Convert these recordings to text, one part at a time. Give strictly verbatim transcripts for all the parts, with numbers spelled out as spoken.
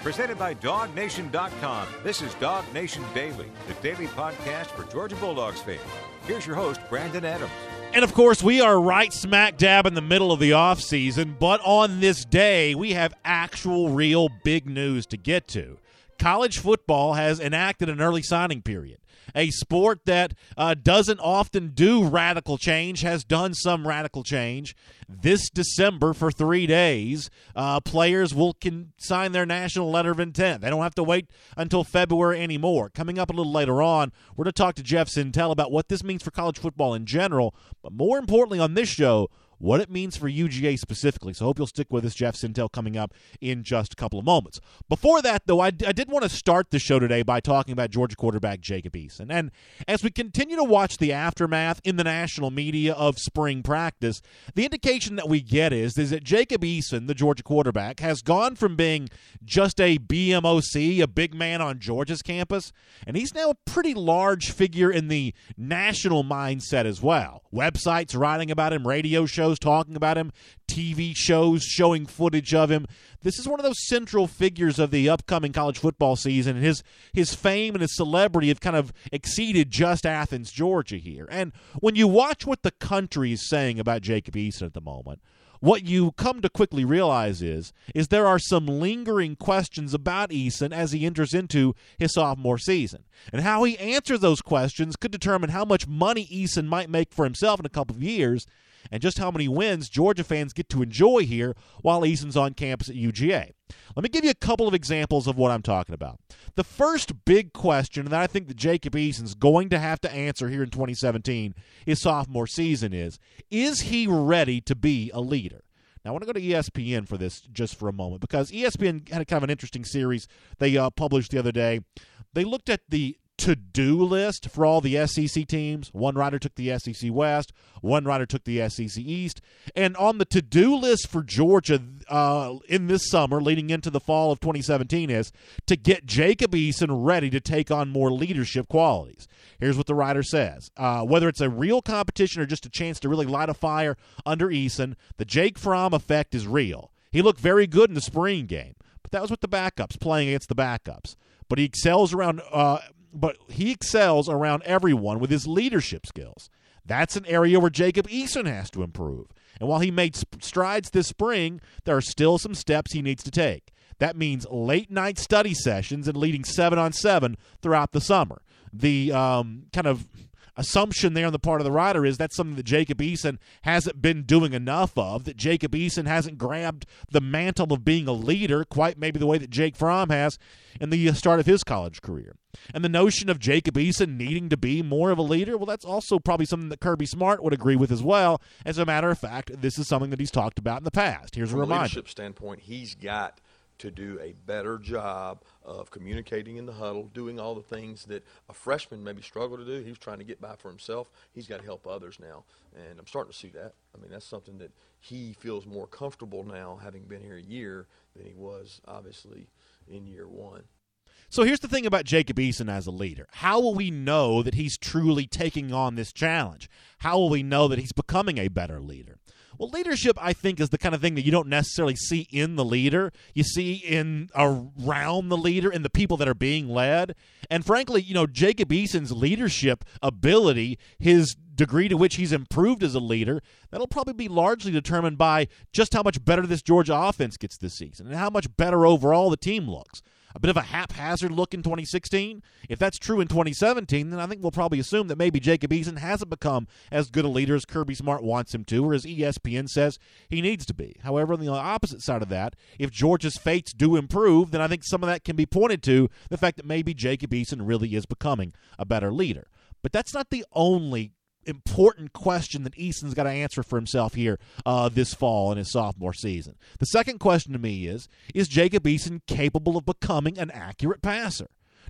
Presented by dog nation dot com. This is Dog Nation Daily, the daily podcast for Georgia Bulldogs fans. Here's your host, Brandon Adams. And, of course, we are right smack dab in the middle of the offseason, but on this day, we have actual, real big news to get to. College football has enacted an early signing period. A sport that uh, doesn't often do radical change has done some radical change. This December, for three days, uh, players will can sign their national letter of intent. They don't have to wait until February anymore. Coming up a little later on, we're going to talk to Jeff Sentell about what this means for college football in general, but more importantly on this show, what it means for U G A specifically. So I hope you'll stick with us. Jeff Sentell coming up in just a couple of moments. Before that, though, I, I did want to start the show today by talking about Georgia quarterback Jacob Eason. And as we continue to watch the aftermath in the national media of spring practice, the indication that we get is, is that Jacob Eason, the Georgia quarterback, has gone from being just a B M O C, a big man on Georgia's campus, and he's now a pretty large figure in the national mindset as well. Websites writing about him, radio shows talking about him, T V shows showing footage of him. This is one of those central figures of the upcoming college football season. His his fame and his celebrity have kind of exceeded just Athens, Georgia here. And when you watch what the country is saying about Jacob Eason at the moment, what you come to quickly realize is, is there are some lingering questions about Eason as he enters into his sophomore season. And how he answers those questions could determine how much money Eason might make for himself in a couple of years and just how many wins Georgia fans get to enjoy here while Eason's on campus at U G A. Let me give you a couple of examples of what I'm talking about. The first big question that I think that Jacob Eason's going to have to answer here in twenty seventeen, his sophomore season, is, is he ready to be a leader? Now, I want to go to E S P N for this just for a moment because E S P N had a kind of an interesting series they uh, published the other day. They looked at the to-do list for all the S E C teams. One writer took the S E C West. One writer took the S E C East. And on the to-do list for Georgia uh, in this summer leading into the fall of twenty seventeen is to get Jacob Eason ready to take on more leadership qualities. Here's what the writer says. Uh, whether it's a real competition or just a chance to really light a fire under Eason, the Jake Fromm effect is real. He looked very good in the spring game, but that was with the backups, playing against the backups. But he excels around uh, – But he excels around everyone with his leadership skills. That's an area where Jacob Eason has to improve. And while he made strides this spring, there are still some steps he needs to take. That means late-night study sessions and leading seven on seven throughout the summer. The um, kind of assumption there on the part of the writer is that's something that Jacob Eason hasn't been doing enough of, that Jacob Eason hasn't grabbed the mantle of being a leader quite maybe the way that Jake Fromm has in the start of his college career. And the notion of Jacob Eason needing to be more of a leader, well, that's also probably something that Kirby Smart would agree with as well. As a matter of fact, this is something that he's talked about in the past. Here's a reminder. From a leadership standpoint, he's got to do a better job of communicating in the huddle, doing all the things that a freshman maybe struggled to do. He was trying to get by for himself. He's got to help others now, and I'm starting to see that. I mean, that's something that he feels more comfortable now, having been here a year, than he was, obviously, in year one. So here's the thing about Jacob Eason as a leader. How will we know that he's truly taking on this challenge? How will we know that he's becoming a better leader? Well, leadership, I think, is the kind of thing that you don't necessarily see in the leader. You see in around the leader and the people that are being led. And frankly, you know, Jacob Eason's leadership ability, his degree to which he's improved as a leader, that'll probably be largely determined by just how much better this Georgia offense gets this season and how much better overall the team looks. A bit of a haphazard look in twenty sixteen. If that's true in twenty seventeen, then I think we'll probably assume that maybe Jacob Eason hasn't become as good a leader as Kirby Smart wants him to, or as E S P N says he needs to be. However, on the opposite side of that, if Georgia's fates do improve, then I think some of that can be pointed to the fact that maybe Jacob Eason really is becoming a better leader. But that's not the only important question that Eason's got to answer for himself here uh, this fall in his sophomore season. The second question to me is, is Jacob Eason capable of becoming an accurate passer?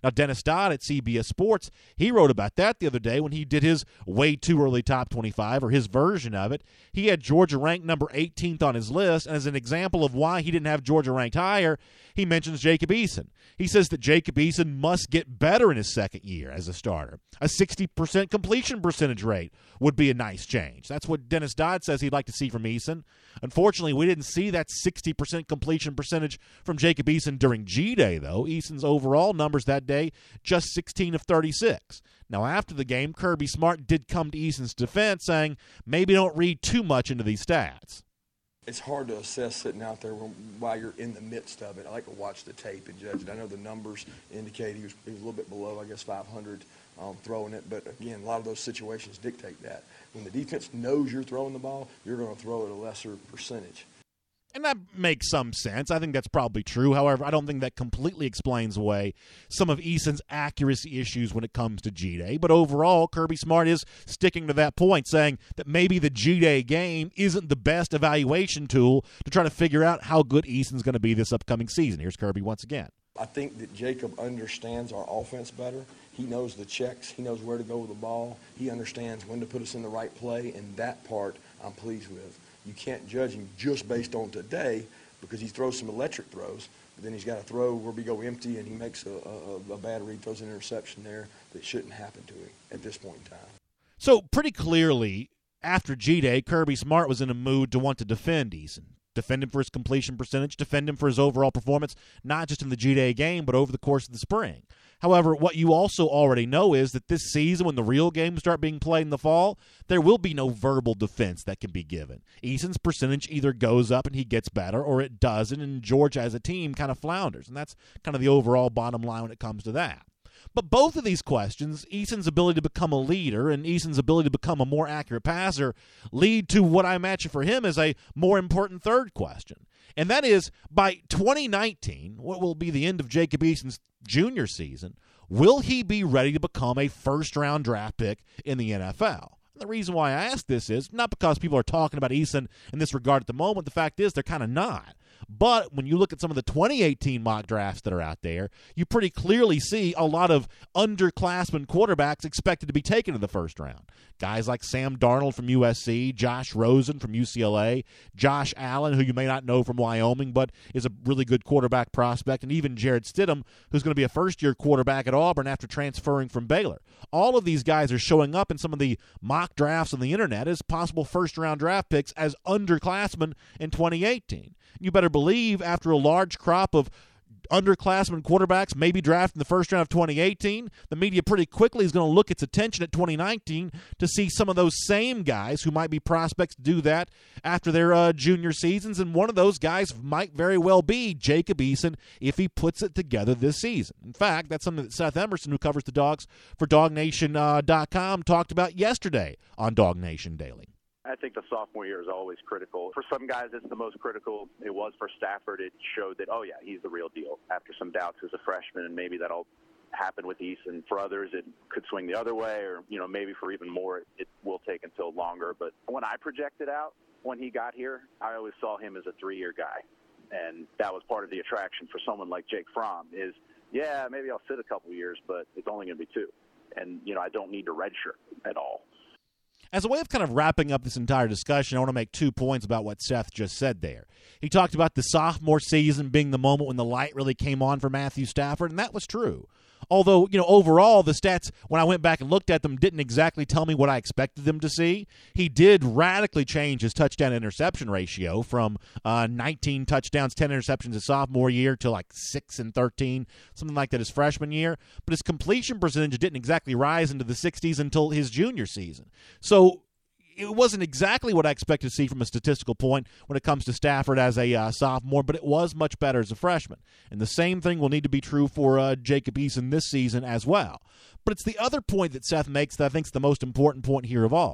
Now, Dennis Dodd at C B S Sports, he wrote about that the other day when he did his way too early top twenty-five, or his version of it. He had Georgia ranked number eighteenth on his list, and as an example of why he didn't have Georgia ranked higher, he mentions Jacob Eason. He says that Jacob Eason must get better in his second year as a starter. A sixty percent completion percentage rate would be a nice change. That's what Dennis Dodd says he'd like to see from Eason. Unfortunately, we didn't see that sixty percent completion percentage from Jacob Eason during G-Day, though. Eason's overall numbers that day, just sixteen of thirty-six. Now, after the game, Kirby Smart did come to Eason's defense, saying maybe don't read too much into these stats. It's hard to assess sitting out there while you're in the midst of it. I like to watch the tape and judge it. I know the numbers indicate he was, he was a little bit below, I guess, five hundred um, throwing it. But, again, a lot of those situations dictate that. When the defense knows you're throwing the ball, you're going to throw at a lesser percentage. And that makes some sense. I think that's probably true. However, I don't think that completely explains away some of Eason's accuracy issues when it comes to G-Day. But overall, Kirby Smart is sticking to that point, saying that maybe the G-Day game isn't the best evaluation tool to try to figure out how good Eason's going to be this upcoming season. Here's Kirby once again. I think that Jacob understands our offense better. He knows the checks. He knows where to go with the ball. He understands when to put us in the right play, and that part I'm pleased with. You can't judge him just based on today because he throws some electric throws, but then he's got to throw where we go empty, and he makes a, a, a bad read, throws an interception there that shouldn't happen to him at this point in time. So pretty clearly, after G-Day, Kirby Smart was in a mood to want to defend Eason. Defend him for his completion percentage, defend him for his overall performance, not just in the G-Day game, but over the course of the spring. However, what you also already know is that this season, when the real games start being played in the fall, there will be no verbal defense that can be given. Eason's percentage either goes up and he gets better, or it doesn't, and Georgia as a team kind of flounders. And that's kind of the overall bottom line when it comes to that. But both of these questions, Eason's ability to become a leader and Eason's ability to become a more accurate passer, lead to what I imagine for him is a more important third question. And that is, by twenty nineteen, what will be the end of Jacob Eason's junior season, will he be ready to become a first-round draft pick in the N F L? And the reason why I ask this is not because people are talking about Eason in this regard at the moment. The fact is they're kind of not. But when you look at some of the twenty eighteen mock drafts that are out there, you pretty clearly see a lot of underclassmen quarterbacks expected to be taken in the first round. Guys like Sam Darnold from U S C, Josh Rosen from U C L A, Josh Allen, who you may not know from Wyoming, but is a really good quarterback prospect, and even Jared Stidham, who's going to be a first-year quarterback at Auburn after transferring from Baylor. All of these guys are showing up in some of the mock drafts on the internet as possible first-round draft picks as underclassmen in twenty eighteen. You better believe after a large crop of underclassmen quarterbacks maybe drafted in the first round of twenty eighteen, the media pretty quickly is going to look its attention at twenty nineteen to see some of those same guys who might be prospects do that after their uh, junior seasons, and one of those guys might very well be Jacob Eason if he puts it together this season. In fact, that's something that Seth Emerson, who covers the Dogs for dog nation dot com, talked about yesterday on Dog Nation Daily. I think the sophomore year is always critical. For some guys, it's the most critical. It was for Stafford. It showed that, oh, yeah, he's the real deal after some doubts as a freshman, and maybe that'll happen with Eason. For others, it could swing the other way, or, you know, maybe for even more, it, it will take until longer. But when I projected out when he got here, I always saw him as a three-year guy, and that was part of the attraction for someone like Jake Fromm is, yeah, maybe I'll sit a couple years, but it's only going to be two. And, you know, I don't need to redshirt at all. As a way of kind of wrapping up this entire discussion, I want to make two points about what Seth just said there. He talked about the sophomore season being the moment when the light really came on for Matthew Stafford, and that was true. Although, you know, overall, the stats, when I went back and looked at them, didn't exactly tell me what I expected them to see. He did radically change his touchdown-interception ratio from uh, nineteen touchdowns, ten interceptions his sophomore year to like six and thirteen, something like that his freshman year. But his completion percentage didn't exactly rise into the sixties until his junior season. So it wasn't exactly what I expected to see from a statistical point when it comes to Stafford as a uh, sophomore, but it was much better as a freshman. And the same thing will need to be true for uh, Jacob Eason this season as well. But it's the other point that Seth makes that I think is the most important point here of all.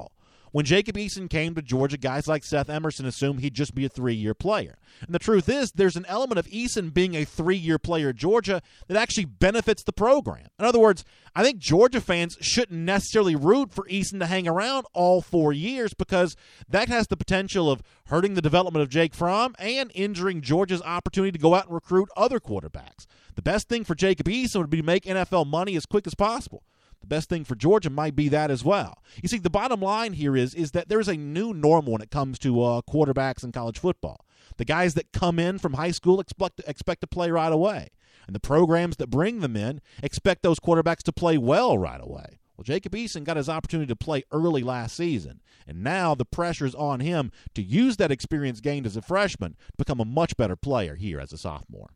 When Jacob Eason came to Georgia, guys like Seth Emerson assumed he'd just be a three-year player. And the truth is, there's an element of Eason being a three-year player at Georgia that actually benefits the program. In other words, I think Georgia fans shouldn't necessarily root for Eason to hang around all four years because that has the potential of hurting the development of Jake Fromm and injuring Georgia's opportunity to go out and recruit other quarterbacks. The best thing for Jacob Eason would be to make N F L money as quick as possible. The best thing for Georgia might be that as well. You see, the bottom line here is, is that there's a new normal when it comes to uh, quarterbacks in college football. The guys that come in from high school expect, expect to play right away. And the programs that bring them in expect those quarterbacks to play well right away. Well, Jacob Eason got his opportunity to play early last season, and now the pressure is on him to use that experience gained as a freshman to become a much better player here as a sophomore.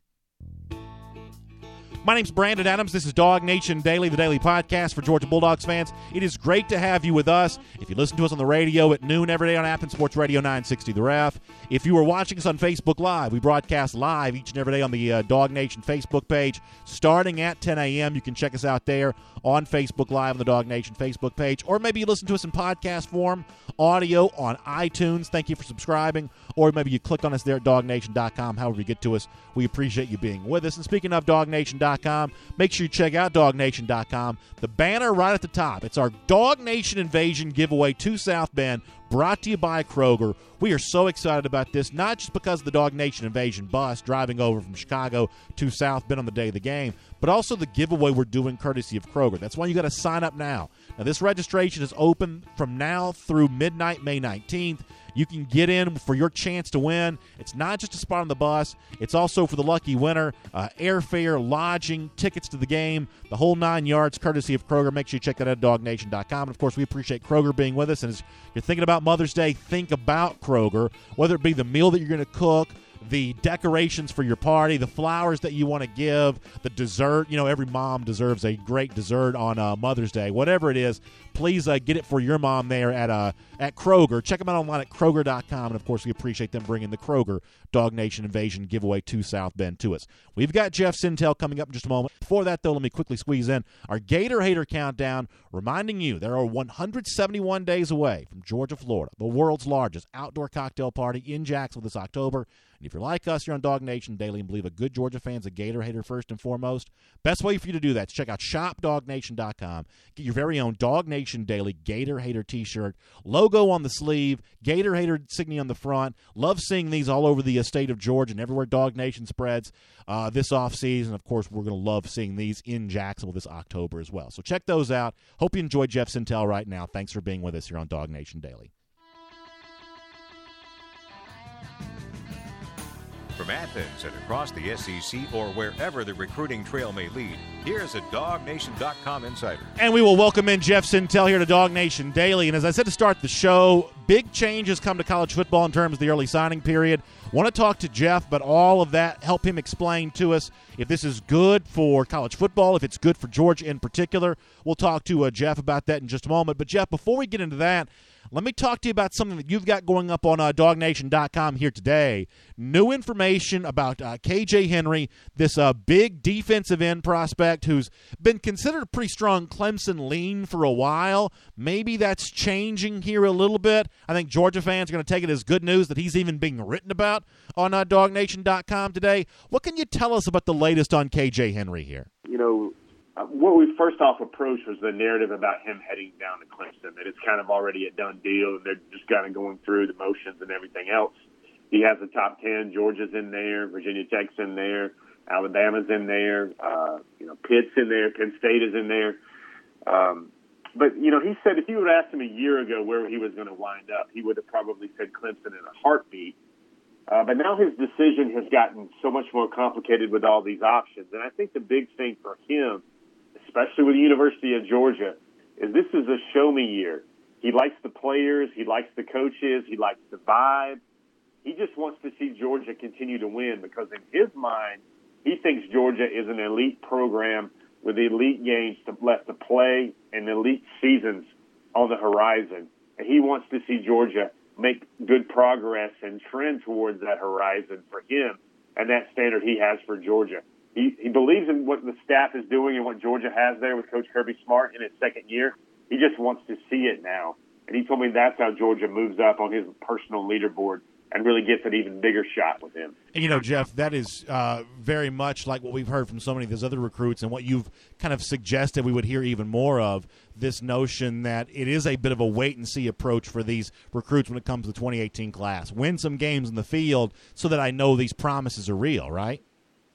My name's Brandon Adams. This is Dog Nation Daily, the daily podcast for Georgia Bulldogs fans. It is great to have you with us. If you listen to us on the radio at noon every day on App and Sports Radio nine sixty The Ref. If you are watching us on Facebook Live, we broadcast live each and every day on the uh, Dog Nation Facebook page starting at ten a.m. You can check us out there on Facebook Live on the Dog Nation Facebook page. Or maybe you listen to us in podcast form, audio on iTunes. Thank you for subscribing. Or maybe you click on us there at dog nation dot com. However you get to us, we appreciate you being with us. And speaking of dog nation dot com, make sure you check out dog nation dot com. The banner right at the top. It's our Dog Nation Invasion giveaway to South Bend, brought to you by Kroger. We are so excited about this, not just because of the Dog Nation Invasion bus driving over from Chicago to South Bend on the day of the game, but also the giveaway we're doing courtesy of Kroger. That's why you got to sign up now. Now, this registration is open from now through midnight, May nineteenth. You can get in for your chance to win. It's not just a spot on the bus. It's also for the lucky winner. Uh, airfare, lodging, tickets to the game, the whole nine yards, courtesy of Kroger. Make sure you check that out at dog nation dot com. And, of course, we appreciate Kroger being with us. And as you're thinking about Mother's Day, think about Kroger, whether it be the meal that you're going to cook, the decorations for your party, the flowers that you want to give, the dessert. You know, every mom deserves a great dessert on uh, Mother's Day. Whatever it is, please uh, get it for your mom there at uh, at Kroger. Check them out online at kroger dot com. And, of course, we appreciate them bringing the Kroger Dog Nation Invasion giveaway to South Bend to us. We've got Jeff Sintel coming up in just a moment. Before that, though, let me quickly squeeze in our Gator Hater Countdown, reminding you there are one hundred seventy-one days away from Georgia, Florida, the world's largest outdoor cocktail party in Jacksonville this October. And if you're like us, you're on Dog Nation Daily and believe a good Georgia fan's a Gator hater first and foremost, best way for you to do that is check out shop dog nation dot com. Get your very own Dog Nation Daily Gator Hater t-shirt, logo on the sleeve, Gator Hater insignia on the front. Love seeing these all over the state of Georgia and everywhere Dog Nation spreads uh, this offseason. Of course, we're going to love seeing these in Jacksonville this October as well. So check those out. Hope you enjoy Jeff Sintel right now. Thanks for being with us here on Dog Nation Daily. From Athens and across the S E C or wherever the recruiting trail may lead, here's a dog nation dot com insider. And we will welcome in Jeff Sintel here to Dog Nation Daily. And as I said to start the show, big changes come to college football in terms of the early signing period. Want to talk to Jeff about all of that, help him explain to us if this is good for college football, if it's good for Georgia in particular. We'll talk to uh, Jeff about that in just a moment. But, Jeff, before we get into that, let me talk to you about something that you've got going up on uh, dog nation dot com here today. New information about uh, K J Henry, this uh, big defensive end prospect who's been considered a pretty strong Clemson lean for a while. Maybe that's changing here a little bit. I think Georgia fans are going to take it as good news that he's even being written about on uh, dog nation dot com today. What can you tell us about the latest on K J Henry here? You know, Uh, what we first off approached was the narrative about him heading down to Clemson, that it's kind of already a done deal, and they're just kind of going through the motions and everything else. He has the top ten. Georgia's in there. Virginia Tech's in there. Alabama's in there. Uh, you know, Pitt's in there. Penn State is in there. Um, but, you know, he said if you would have asked him a year ago where he was going to wind up, he would have probably said Clemson in a heartbeat. Uh, but now his decision has gotten so much more complicated with all these options. And I think the big thing for him, especially with the University of Georgia, is this is a show-me year. He likes the players. He likes the coaches. He likes the vibe. He just wants to see Georgia continue to win because in his mind, he thinks Georgia is an elite program with elite games to, left to play and elite seasons on the horizon. And he wants to see Georgia make good progress and trend towards that horizon for him and that standard he has for Georgia. He, he believes in what the staff is doing and what Georgia has there with Coach Kirby Smart in his second year. He just wants to see it now. And he told me that's how Georgia moves up on his personal leaderboard and really gets an even bigger shot with him. And, you know, Jeff, that is uh, very much like what we've heard from so many of those other recruits and what you've kind of suggested we would hear even more of, this notion that it is a bit of a wait-and-see approach for these recruits when it comes to the twenty eighteen class. Win some games in the field so that I know these promises are real, right?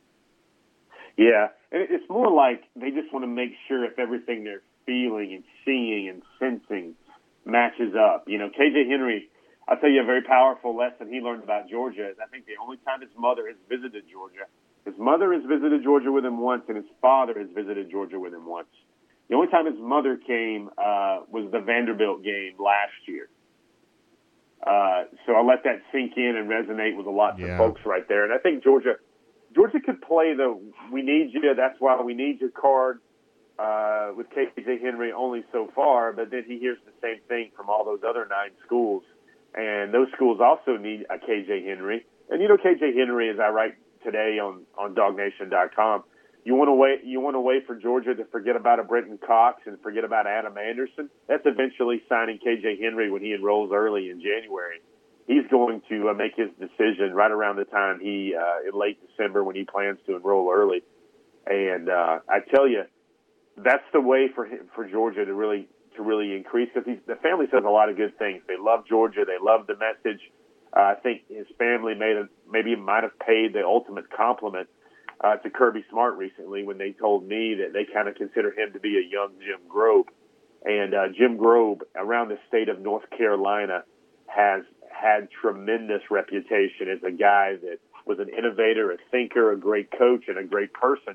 Yeah, and it's more like they just want to make sure if everything they're feeling and seeing and sensing matches up. You know, K J Henry, I'll tell you a very powerful lesson he learned about Georgia is I think the only time his mother has visited Georgia, his mother has visited Georgia with him once and his father has visited Georgia with him once. The only time his mother came uh, was the Vanderbilt game last year. Uh, so I'll let that sink in and resonate with a lot yeah. of folks right there. And I think Georgia Georgia could play the we need you, that's why we need your card uh, with K J Henry only so far, but then he hears the same thing from all those other nine schools. And those schools also need a K J Henry. And you know K J Henry, as I write today on, on dog nation dot com, You want to wait. You want to wait for Georgia to forget about a Brenton Cox and forget about Adam Anderson. That's eventually signing K J Henry when he enrolls early in January. He's going to uh, make his decision right around the time he uh, in late December when he plans to enroll early. And uh, I tell you, that's the way for him, for Georgia to really to really increase because the family says a lot of good things. They love Georgia. They love the message. Uh, I think his family made a, maybe might have paid the ultimate compliment Uh, to Kirby Smart recently when they told me that they kind of consider him to be a young Jim Grobe. And uh, Jim Grobe around the state of North Carolina has had tremendous reputation as a guy that was an innovator, a thinker, a great coach, and a great person.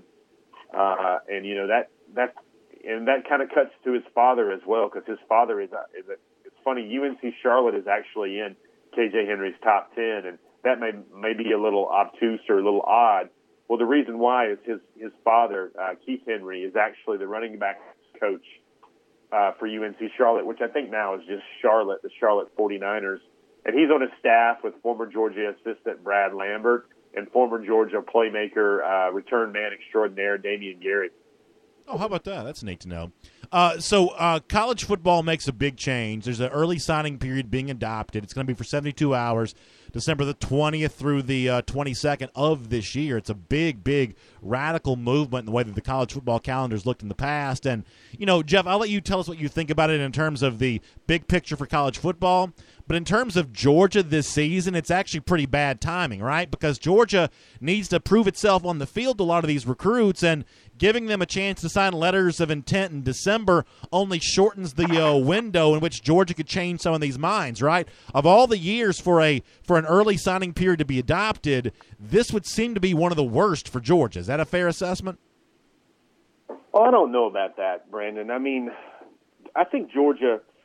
Uh, and, you know, that that and that kind of cuts to his father as well because his father is a, is a – it's funny, U N C Charlotte is actually in K J Henry's top ten, and that may, may be a little obtuse or a little odd. Well, the reason why is his, his father, uh, Keith Henry, is actually the running back coach uh, for U N C Charlotte, which I think now is just Charlotte, the Charlotte forty-niners. And he's on a staff with former Georgia assistant Brad Lambert and former Georgia playmaker, uh, return man extraordinaire Damian Gary. Oh, how about that? That's neat to know. Uh, so uh, college football makes a big change. There's an early signing period being adopted. It's going to be for seventy-two hours, December the twentieth through the uh, twenty-second of this year. It's a big, big radical movement in the way that the college football calendar's looked in the past. And, you know, Jeff, I'll let you tell us what you think about it in terms of the big picture for college football. But in terms of Georgia this season, it's actually pretty bad timing, right? Because Georgia needs to prove itself on the field to a lot of these recruits, and giving them a chance to sign letters of intent in December only shortens the uh, window in which Georgia could change some of these minds, right? Of all the years for a for an early signing period to be adopted, this would seem to be one of the worst for Georgia. Is that a fair assessment? Well, I don't know about that, Brandon. I mean, I think Georgia –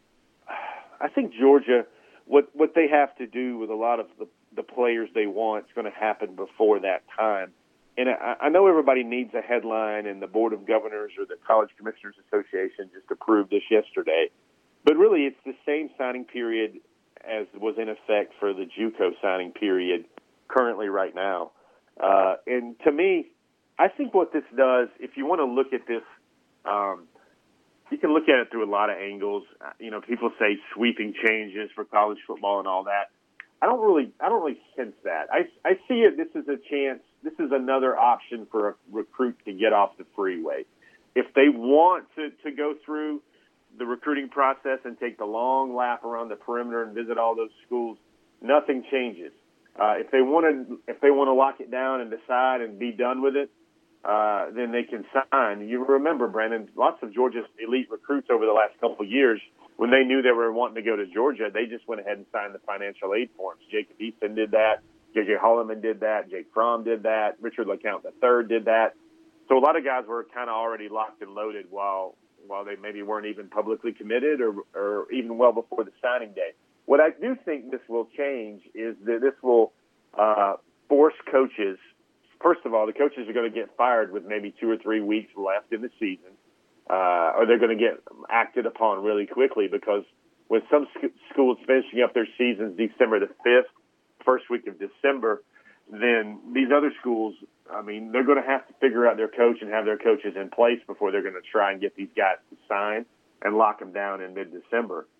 I think Georgia, what what they have to do with a lot of the, the players they want is going to happen before that time. And I, I know everybody needs a headline, and the Board of Governors or the College Commissioners Association just approved this yesterday. But really, it's the same signing period as was in effect for the JUCO signing period currently right now. Uh, and to me, I think what this does, if you want to look at this um, – you can look at it through a lot of angles. You know, people say sweeping changes for college football and all that. I don't really, I don't really sense that. I, I see it. This is a chance. This is another option for a recruit to get off the freeway. If they want to, to go through the recruiting process and take the long lap around the perimeter and visit all those schools, nothing changes. Uh, if they want to, if they want to lock it down and decide and be done with it, Uh, then they can sign. You remember, Brandon, lots of Georgia's elite recruits over the last couple of years, when they knew they were wanting to go to Georgia, they just went ahead and signed the financial aid forms. Jacob Easton did that. J J Holloman did that. Jake Fromm did that. Richard LeCount the third did that. So a lot of guys were kind of already locked and loaded while while they maybe weren't even publicly committed or, or even well before the signing day. What I do think this will change is that this will uh, force coaches. First of all, the coaches are going to get fired with maybe two or three weeks left in the season, uh, or they're going to get acted upon really quickly because with some sc- schools finishing up their seasons December the fifth, first week of December, then these other schools, I mean, they're going to have to figure out their coach and have their coaches in place before they're going to try and get these guys to sign and lock them down in mid-December.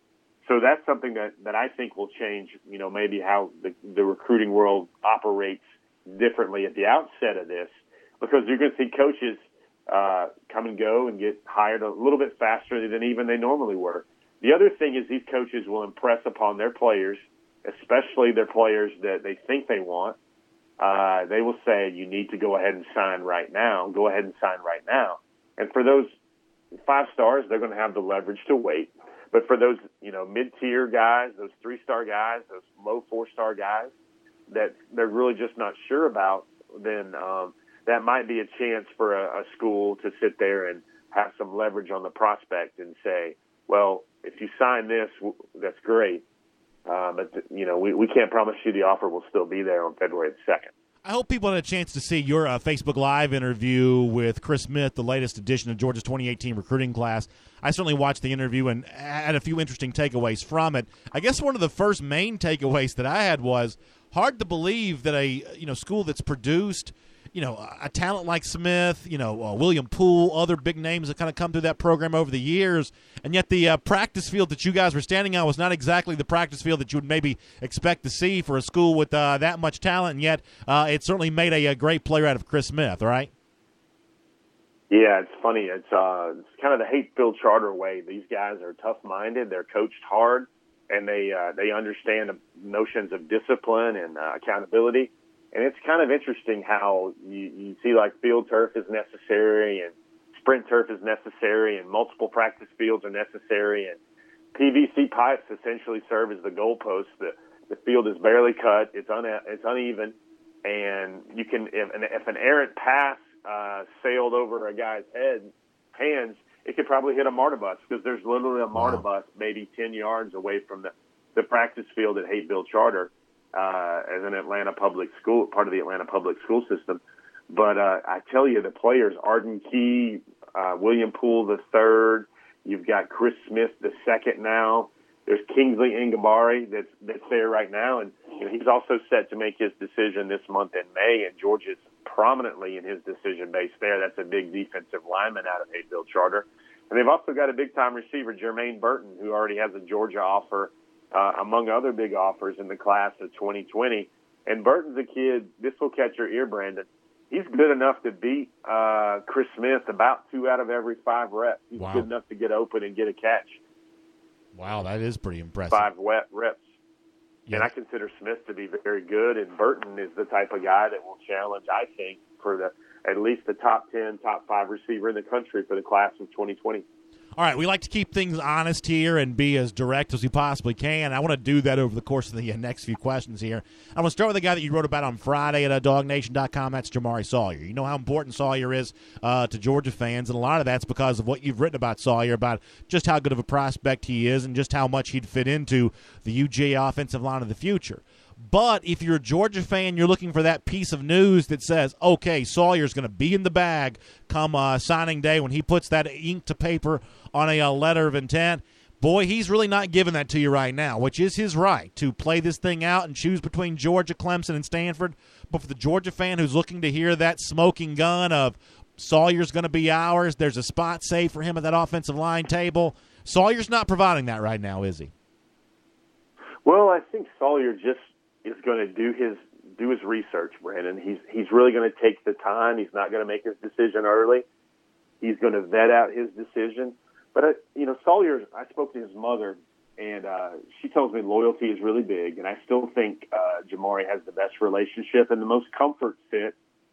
So that's something that, that I think will change, you know, maybe how the, the recruiting world operates differently at the outset of this, because you're going to see coaches uh, come and go and get hired a little bit faster than even they normally were. The other thing is these coaches will impress upon their players, especially their players that they think they want. Uh, they will say, you need to go ahead and sign right now. Go ahead and sign right now. And for those five stars, they're going to have the leverage to wait. But for those, you know, mid-tier guys, those three-star guys, those low four-star guys that they're really just not sure about, then um, that might be a chance for a, a school to sit there and have some leverage on the prospect and say, well, if you sign this, that's great. Uh, but, you know, we, we can't promise you the offer will still be there on February the second. I hope people had a chance to see your uh, Facebook Live interview with Chris Smith, the latest edition of Georgia's twenty eighteen recruiting class. I certainly watched the interview and had a few interesting takeaways from it. I guess one of the first main takeaways that I had was hard to believe that a you know school that's produced you know a talent like Smith, you know uh, William Poole, other big names that kind of come through that program over the years, and yet the uh, practice field that you guys were standing on was not exactly the practice field that you would maybe expect to see for a school with uh, that much talent, and yet uh, it certainly made a, a great player out of Chris Smith, right? Yeah, it's funny. It's, uh, it's kind of the hate-filled charter way. These guys are tough-minded. They're coached hard, and they uh, they understand the notions of discipline and uh, accountability. And it's kind of interesting how you, you see like field turf is necessary and sprint turf is necessary and multiple practice fields are necessary and P V C pipes essentially serve as the goalposts. The, the field is barely cut. It's, un, it's uneven. And you can, if an, if an errant pass uh, sailed over a guy's head, hands, it could probably hit a MARTA bus because there's literally a MARTA wow. bus maybe ten yards away from the, the practice field at Hapeville Charter. Uh, as an Atlanta public school, part of the Atlanta public school system. But uh, I tell you, the players, Arden Key, uh, William Poole the third, you've got Chris Smith the second now. There's Kingsley Ngabari that's, that's there right now. And you know, he's also set to make his decision this month in May, and Georgia's prominently in his decision base there. That's a big defensive lineman out of Hapeville Charter. And they've also got a big-time receiver, Jermaine Burton, who already has a Georgia offer, Uh, among other big offers in the class of twenty twenty. And Burton's a kid, this will catch your ear, Brandon. He's good enough to beat uh, Chris Smith about two out of every five reps. He's wow. good enough to get open and get a catch. Wow, that is pretty impressive. Five wet reps. Yeah. And I consider Smith to be very good, and Burton is the type of guy that will challenge, I think, for the at least the top ten, top five receiver in the country for the class of twenty twenty. All right, we like to keep things honest here and be as direct as we possibly can. I want to do that over the course of the next few questions here. I want to start with a guy that you wrote about on Friday at uh, dog nation dot com. That's Jamari Sawyer. You know how important Sawyer is uh, to Georgia fans, and a lot of that's because of what you've written about Sawyer, about just how good of a prospect he is and just how much he'd fit into the U G A offensive line of the future. But if you're a Georgia fan, you're looking for that piece of news that says, okay, Sawyer's going to be in the bag come uh, signing day when he puts that ink to paper on a, a letter of intent. Boy, he's really not giving that to you right now, which is his right to play this thing out and choose between Georgia, Clemson, and Stanford. But for the Georgia fan who's looking to hear that smoking gun of Sawyer's going to be ours, there's a spot saved for him at that offensive line table, Sawyer's not providing that right now, is he? Well, I think Sawyer just is going to do his do his research, Brandon. He's he's really going to take the time. He's not going to make his decision early. He's going to vet out his decision. But uh, you know, Sawyer. I spoke to his mother, and uh, she tells me loyalty is really big. And I still think uh, Jamari has the best relationship and the most comfort fit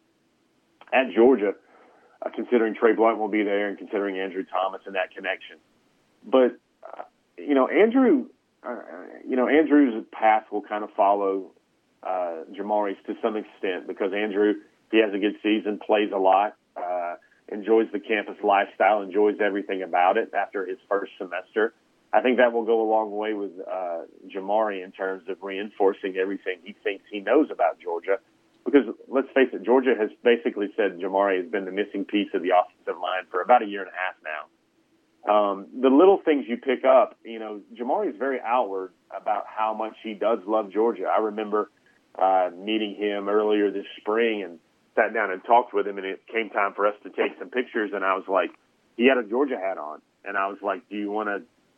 at Georgia, uh, considering Trey Blunt will be there and considering Andrew Thomas and that connection. But uh, you know, Andrew. Uh, you know, Andrew's path will kind of follow uh, Jamari's to some extent because Andrew, if he has a good season, plays a lot, uh, enjoys the campus lifestyle, enjoys everything about it after his first semester. I think that will go a long way with uh, Jamari in terms of reinforcing everything he thinks he knows about Georgia. Because let's face it, Georgia has basically said Jamari has been the missing piece of the offensive line for about a year and a half now. Um, the little things you pick up, you know, Jamari is very outward about how much he does love Georgia. I remember uh, meeting him earlier this spring and sat down and talked with him, and it came time for us to take some pictures, and I was like, he had a Georgia hat on, and I was like, do you want to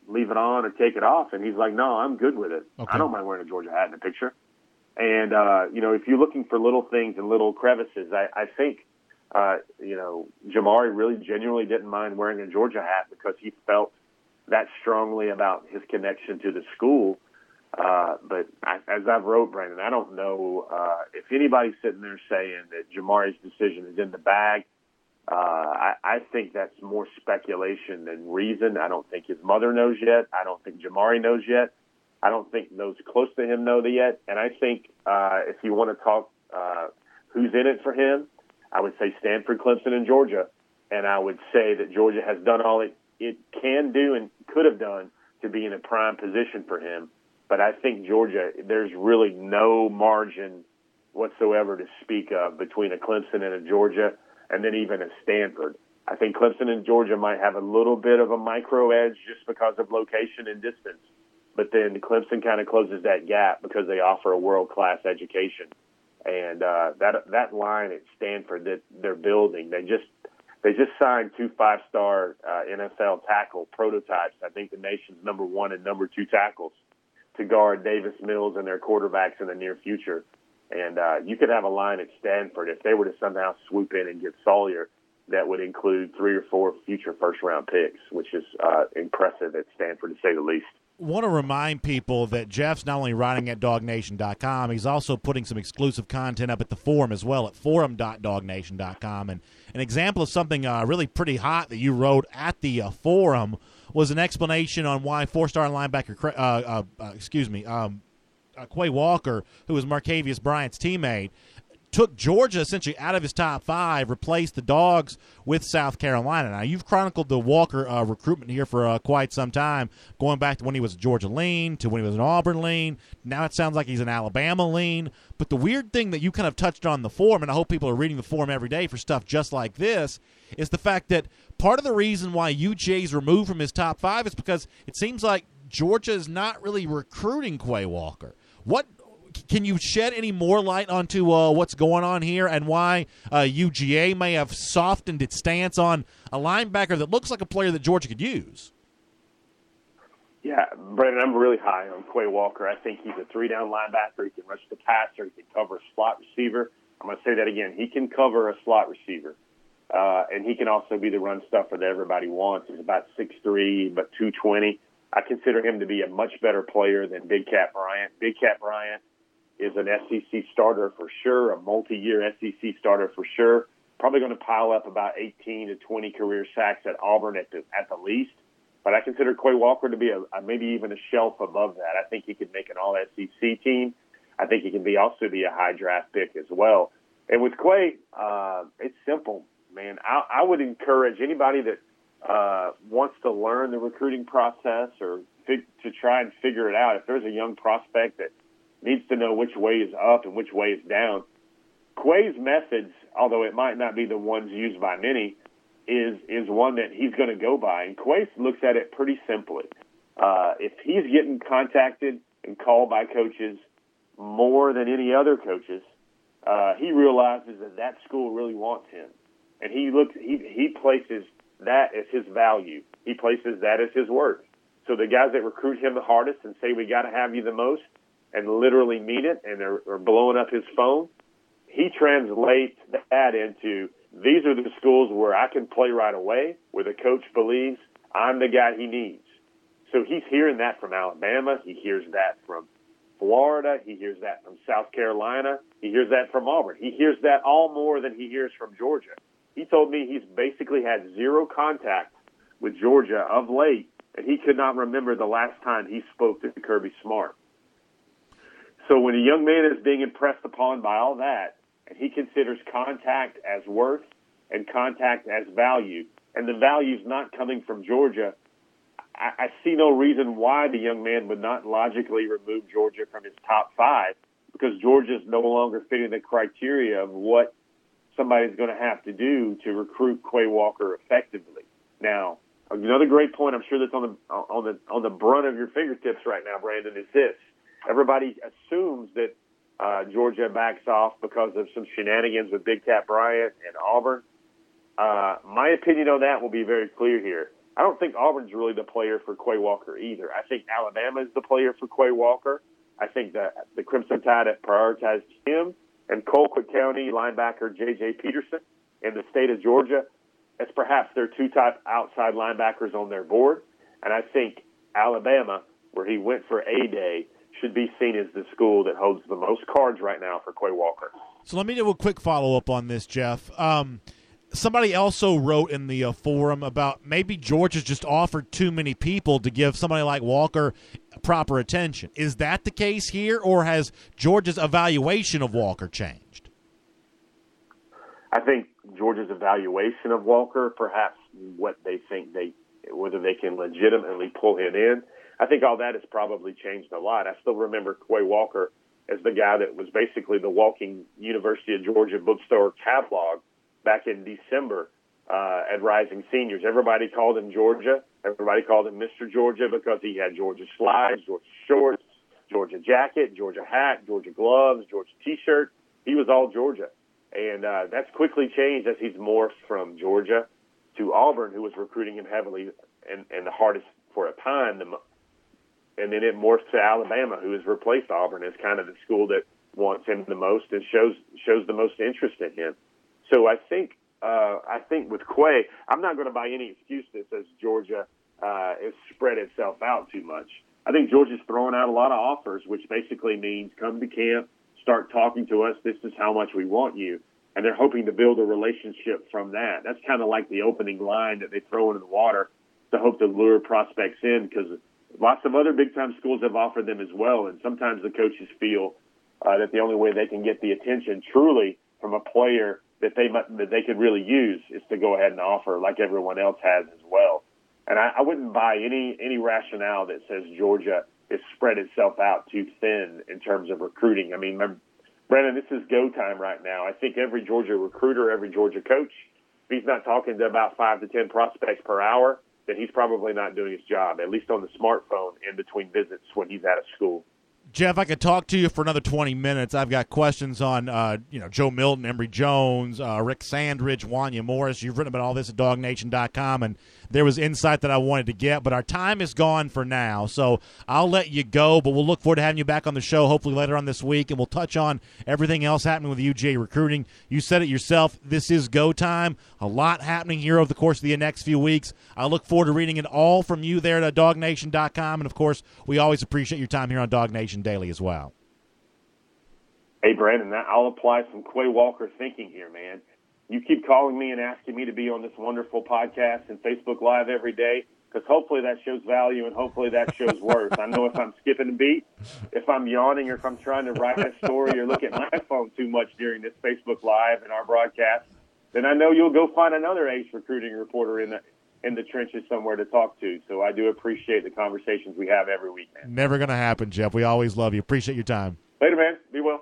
leave it on or take it off? And he's like, no, I'm good with it. Okay. I don't mind wearing a Georgia hat in a picture. And, uh, you know, if you're looking for little things and little crevices, I, I think, uh, you know, Jamari really genuinely didn't mind wearing a Georgia hat because he felt that strongly about his connection to the school. Uh, but I, as I've wrote, Brandon, I don't know uh, if anybody's sitting there saying that Jamari's decision is in the bag. Uh, I, I think that's more speculation than reason. I don't think his mother knows yet. I don't think Jamari knows yet. I don't think those close to him know yet. And I think uh, if you want to talk uh, who's in it for him, I would say Stanford, Clemson, and Georgia. And I would say that Georgia has done all it, it can do and could have done to be in a prime position for him. But I think Georgia, there's really no margin whatsoever to speak of between a Clemson and a Georgia, and then even a Stanford. I think Clemson and Georgia might have a little bit of a micro edge just because of location and distance. But then Clemson kind of closes that gap because they offer a world-class education. And uh, that that line at Stanford that they're building, they just they just signed two five-star uh, N F L tackle prototypes. I think the nation's number one and number two tackles to guard Davis Mills and their quarterbacks in the near future. And uh, you could have a line at Stanford if they were to somehow swoop in and get Sawyer that would include three or four future first-round picks, which is uh, impressive at Stanford, to say the least. Want to remind people that Jeff's not only writing at dog nation dot com, he's also putting some exclusive content up at the forum as well at forum dot dog nation dot com. And an example of something uh, really pretty hot that you wrote at the uh, forum was an explanation on why four-star linebacker, uh, uh, uh, excuse me, um, uh, Quay Walker, who was Marcavius Bryant's teammate, took Georgia essentially out of his top five, replaced the Dogs with South Carolina. Now, you've chronicled the Walker uh, recruitment here for uh, quite some time, going back to when he was a Georgia lean, to when he was an Auburn lean. Now it sounds like he's an Alabama lean. But the weird thing that you kind of touched on the forum, and I hope people are reading the forum every day for stuff just like this, is the fact that part of the reason why U G A's removed from his top five is because it seems like Georgia is not really recruiting Quay Walker. What Can you shed any more light onto uh, what's going on here and why uh, U G A may have softened its stance on a linebacker that looks like a player that Georgia could use? Yeah, Brandon, I'm really high on Quay Walker. I think he's a three-down linebacker. He can rush the passer. He can cover a slot receiver. I'm going to say that again. He can cover a slot receiver, uh, and he can also be the run stuffer that everybody wants. He's about six three, but two twenty. I consider him to be a much better player than Big Cat Bryant. Big Cat Bryant is an S E C starter for sure, a multi-year S E C starter for sure. Probably going to pile up about eighteen to twenty career sacks at Auburn at the, at the least. But I consider Quay Walker to be a, a maybe even a shelf above that. I think he could make an all-S E C team. I think he can be also be a high draft pick as well. And with Quay, uh, it's simple, man. I, I would encourage anybody that uh, wants to learn the recruiting process or fig- to try and figure it out. If there's a young prospect that needs to know which way is up and which way is down, Quay's methods, although it might not be the ones used by many, is is one that he's going to go by. And Quay looks at it pretty simply. Uh, if he's getting contacted and called by coaches more than any other coaches, uh, he realizes that that school really wants him. And he looks, he, he places that as his value. He places that as his worth. So the guys that recruit him the hardest and say, we got to have you the most, and literally mean it, and are, are blowing up his phone, he translates that into, these are the schools where I can play right away, where the coach believes I'm the guy he needs. So he's hearing that from Alabama. He hears that from Florida. He hears that from South Carolina. He hears that from Auburn. He hears that all more than he hears from Georgia. He told me he's basically had zero contact with Georgia of late, and he could not remember the last time he spoke to Kirby Smart. So when a young man is being impressed upon by all that, and he considers contact as worth and contact as value, and the value's not coming from Georgia, I, I see no reason why the young man would not logically remove Georgia from his top five, because Georgia's no longer fitting the criteria of what somebody's going to have to do to recruit Quay Walker effectively. Now, another great point, I'm sure that's on the on the on the brunt of your fingertips right now, Brandon, is this. Everybody assumes that uh, Georgia backs off because of some shenanigans with Big Cat Bryant and Auburn. Uh, my opinion on that will be very clear here. I don't think Auburn's really the player for Quay Walker either. I think Alabama is the player for Quay Walker. I think that the Crimson Tide have prioritized him and Colquitt County linebacker J J Peterson in the state of Georgia as perhaps their two top outside linebackers on their board. And I think Alabama, where he went for A-Day, should be seen as the school that holds the most cards right now for Quay Walker. So let me do a quick follow-up on this, Jeff. Um, somebody also wrote in the uh, forum about maybe Georgia's just offered too many people to give somebody like Walker proper attention. Is that the case here, or has Georgia's evaluation of Walker changed? I think Georgia's evaluation of Walker, perhaps what they think they, whether they can legitimately pull him in, I think all that has probably changed a lot. I still remember Quay Walker as the guy that was basically the walking University of Georgia bookstore catalog back in December uh, at Rising Seniors. Everybody called him Georgia. Everybody called him Mister Georgia because he had Georgia slides, Georgia shorts, Georgia jacket, Georgia hat, Georgia gloves, Georgia T-shirt. He was all Georgia. And uh, that's quickly changed as he's morphed from Georgia to Auburn, who was recruiting him heavily and, and the hardest for a time. The, and then it morphs to Alabama, who has replaced Auburn as kind of the school that wants him the most and shows shows the most interest in him. So I think uh, I think with Quay, I'm not going to buy any excuse that says Georgia uh, has spread itself out too much. I think Georgia's throwing out a lot of offers, which basically means come to camp, start talking to us. This is how much we want you. And they're hoping to build a relationship from that. That's kind of like the opening line that they throw into the water to hope to lure prospects in, because lots of other big-time schools have offered them as well. And sometimes the coaches feel uh, that the only way they can get the attention truly from a player that they that they could really use is to go ahead and offer like everyone else has as well. And I, I wouldn't buy any any rationale that says Georgia has spread itself out too thin in terms of recruiting. I mean, remember, Brandon, this is go time right now. I think every Georgia recruiter, every Georgia coach, if he's not talking to about five to ten prospects per hour, then he's probably not doing his job, at least on the smartphone in between visits when he's out of school. Jeff, I could talk to you for another twenty minutes. I've got questions on, uh, you know, Joe Milton, Emory Jones, uh, Rick Sandridge, Wanya Morris. You've written about all this at dog nation dot com, and there was insight that I wanted to get, but our time is gone for now, so I'll let you go, but we'll look forward to having you back on the show hopefully later on this week, and we'll touch on everything else happening with U G A recruiting. You said it yourself, this is go time. A lot happening here over the course of the next few weeks. I look forward to reading it all from you there at dog nation dot com, and, of course, we always appreciate your time here on Dog Nation Daily as well. Hey, Brandon, I'll apply some Quay Walker thinking here, man. You keep calling me and asking me to be on this wonderful podcast and Facebook Live every day, because hopefully that shows value and hopefully that shows worth. I know if I'm skipping a beat, if I'm yawning, or if I'm trying to write a story or look at my phone too much during this Facebook Live and our broadcast, then I know you'll go find another ace recruiting reporter in the in the trenches somewhere to talk to. So I do appreciate the conversations we have every week, man. Never going to happen, Jeff. We always love you. Appreciate your time. Later, man. Be well.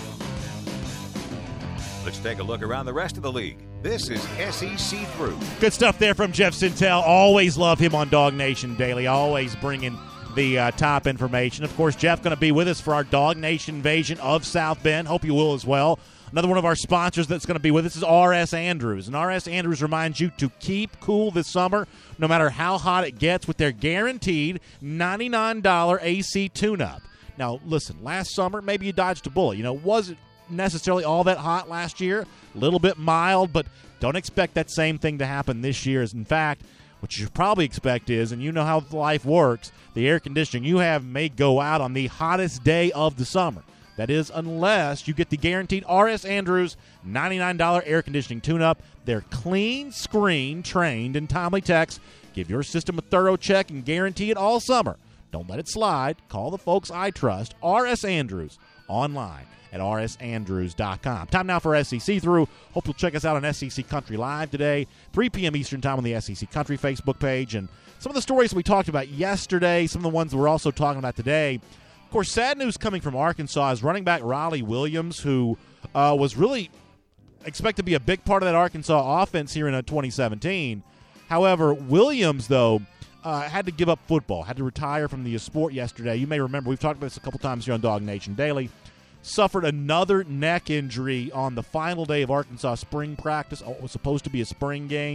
Let's take a look around the rest of the league. This is S E C Through. Good stuff there from Jeff Sintel. Always love him on Dog Nation Daily. Always bringing the uh, top information. Of course, Jeff going to be with us for our Dog Nation invasion of South Bend. Hope you will as well. Another one of our sponsors that's going to be with us is R S Andrews. And R S Andrews reminds you to keep cool this summer, no matter how hot it gets, with their guaranteed ninety-nine dollars A C tune-up. Now, listen, last summer, maybe you dodged a bullet. You know, wasn't necessarily all that hot last year, a little bit mild, but don't expect that same thing to happen this year. As in fact, what you should probably expect is, and you know how life works, the air conditioning you have may go out on the hottest day of the summer. That is, unless you get the guaranteed R S Andrews ninety-nine dollars air conditioning tune-up. They're clean, screen, trained, and timely techs. Give your system a thorough check and guarantee it all summer. Don't let it slide. Call the folks I trust. R S Andrews, online at r s andrews dot com. Time now for S E C Through. Hope you'll check us out on S E C Country Live today, three p.m. Eastern Time on the S E C Country Facebook page. And some of the stories we talked about yesterday, some of the ones we're also talking about today. Of course, sad news coming from Arkansas is running back Riley Williams, who uh, was really expected to be a big part of that Arkansas offense here in uh, twenty seventeen. However, Williams, though, uh, had to give up football, had to retire from the sport yesterday. You may remember, we've talked about this a couple times here on Dog Nation Daily. Suffered another neck injury on the final day of Arkansas spring practice. Oh, it was supposed to be a spring game.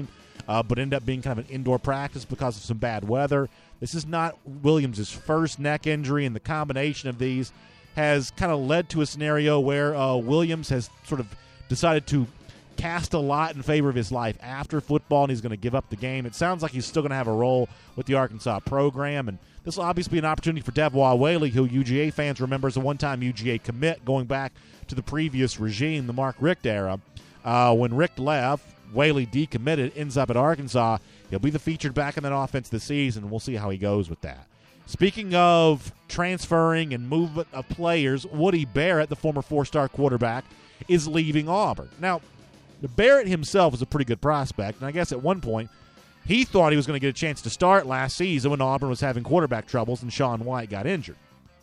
uh, but ended up being kind of an indoor practice because of some bad weather. This is not Williams' first neck injury, and the combination of these has kind of led to a scenario where uh, Williams has sort of decided to cast a lot in favor of his life after football, and he's going to give up the game. It sounds like he's still going to have a role with the Arkansas program, and this will obviously be an opportunity for Devois Whaley, who U G A fans remember as a one-time U G A commit going back to the previous regime, the Mark Richt era. Uh, when Richt left, Whaley decommitted, ends up at Arkansas. He'll be the featured back in that offense this season, and we'll see how he goes with that. Speaking of transferring and movement of players, Woody Barrett, the former four-star quarterback, is leaving Auburn. Now, Barrett himself is a pretty good prospect, and I guess at one point he thought he was going to get a chance to start last season when Auburn was having quarterback troubles and Sean White got injured.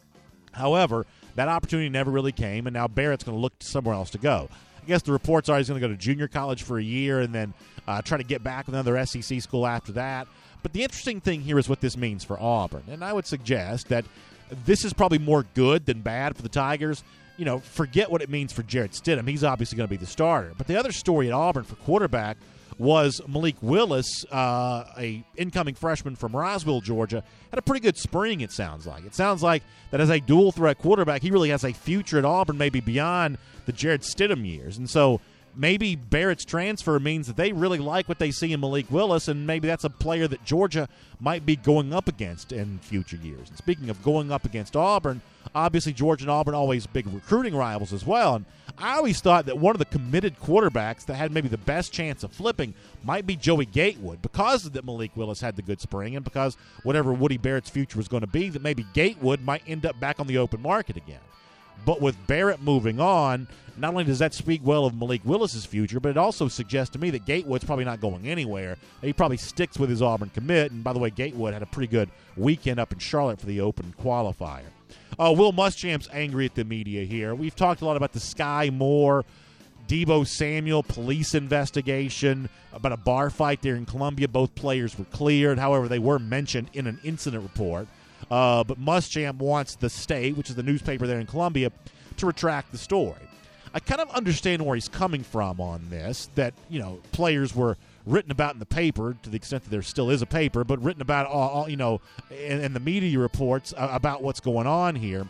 However, that opportunity never really came, and now Barrett's going to look somewhere else to go. I guess the reports are he's going to go to junior college for a year and then uh, try to get back with another S E C school after that. But the interesting thing here is what this means for Auburn, and I would suggest that this is probably more good than bad for the Tigers. You know, forget what it means for Jarrett Stidham. He's obviously going to be the starter. But the other story at Auburn for quarterback was Malik Willis, uh, a incoming freshman from Roswell, Georgia, had a pretty good spring, it sounds like. It sounds like that as a dual-threat quarterback, he really has a future at Auburn, maybe beyond the Jarrett Stidham years. And so maybe Barrett's transfer means that they really like what they see in Malik Willis, and maybe that's a player that Georgia might be going up against in future years. And speaking of going up against Auburn, obviously Georgia and Auburn always big recruiting rivals as well. And I always thought that one of the committed quarterbacks that had maybe the best chance of flipping might be Joey Gatewood, because that Malik Willis had the good spring and because whatever Woody Barrett's future was going to be, that maybe Gatewood might end up back on the open market again. But with Barrett moving on, not only does that speak well of Malik Willis's future, but it also suggests to me that Gatewood's probably not going anywhere. He probably sticks with his Auburn commit. And by the way, Gatewood had a pretty good weekend up in Charlotte for the open qualifier. Uh, Will Muschamp's angry at the media here. We've talked a lot about the Sky Moore, Deebo Samuel police investigation, about a bar fight there in Columbia. Both players were cleared. However, they were mentioned in an incident report. Uh, but Muschamp wants the State, which is the newspaper there in Columbia, to retract the story. I kind of understand where he's coming from on this, that, you know, players were written about in the paper, to the extent that there still is a paper, but written about, all, all you know, in, in the media reports uh, about what's going on here,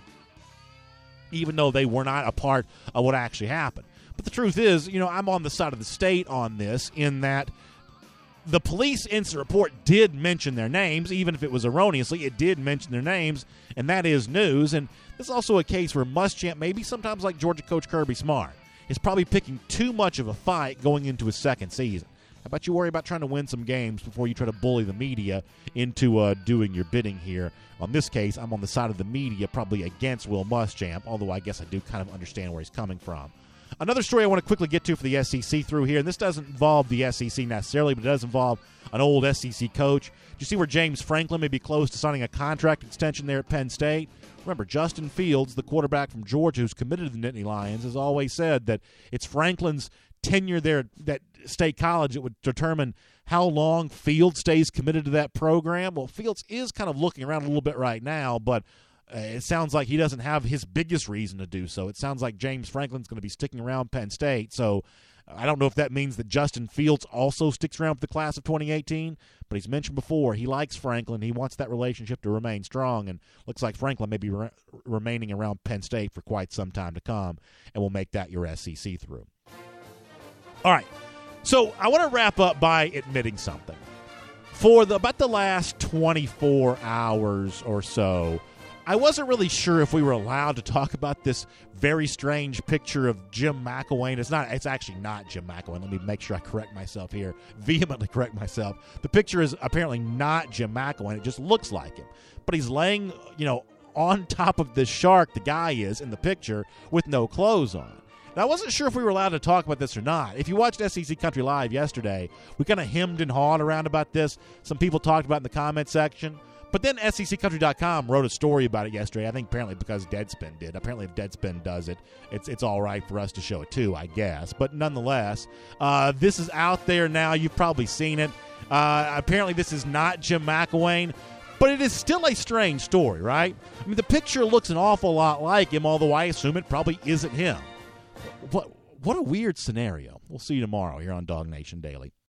even though they were not a part of what actually happened. But the truth is, you know, I'm on the side of the State on this, in that the police incident report did mention their names, even if it was erroneously. It did mention their names, and that is news. And this is also a case where Muschamp, maybe sometimes like Georgia coach Kirby Smart, is probably picking too much of a fight going into his second season. How about you worry about trying to win some games before you try to bully the media into uh, doing your bidding here? On this case, I'm on the side of the media, probably against Will Muschamp, although I guess I do kind of understand where he's coming from. Another story I want to quickly get to for the S E C through here, and this doesn't involve the S E C necessarily, but it does involve an old S E C coach. Do you see where James Franklin may be close to signing a contract extension there at Penn State? Remember, Justin Fields, the quarterback from Georgia who's committed to the Nittany Lions, has always said that it's Franklin's tenure there at that State College that would determine how long Fields stays committed to that program. Well, Fields is kind of looking around a little bit right now, but Uh, it sounds like he doesn't have his biggest reason to do so. It sounds like James Franklin's going to be sticking around Penn State. So I don't know if that means that Justin Fields also sticks around for the class of twenty eighteen, but he's mentioned before he likes Franklin. He wants that relationship to remain strong, and looks like Franklin may be re- remaining around Penn State for quite some time to come, and we'll make that your S E C through. All right, so I want to wrap up by admitting something. For the, about the last twenty-four hours or so, I wasn't really sure if we were allowed to talk about this very strange picture of Jim McElwain. It's not. It's actually not Jim McElwain. Let me make sure I correct myself here. Vehemently correct myself. The picture is apparently not Jim McElwain. It just looks like him. But he's laying, you know, on top of this shark, the guy is, in the picture, with no clothes on. Now, I wasn't sure if we were allowed to talk about this or not. If you watched S E C Country Live yesterday, we kind of hemmed and hawed around about this. Some people talked about it in the comment section. But then S E C country dot com wrote a story about it yesterday, I think apparently because Deadspin did. Apparently if Deadspin does it, it's it's all right for us to show it too, I guess. But nonetheless, uh, this is out there now. You've probably seen it. Uh, apparently this is not Jim McElwain, but it is still a strange story, right? I mean, the picture looks an awful lot like him, although I assume it probably isn't him. What, what a weird scenario. We'll see you tomorrow here on Dog Nation Daily.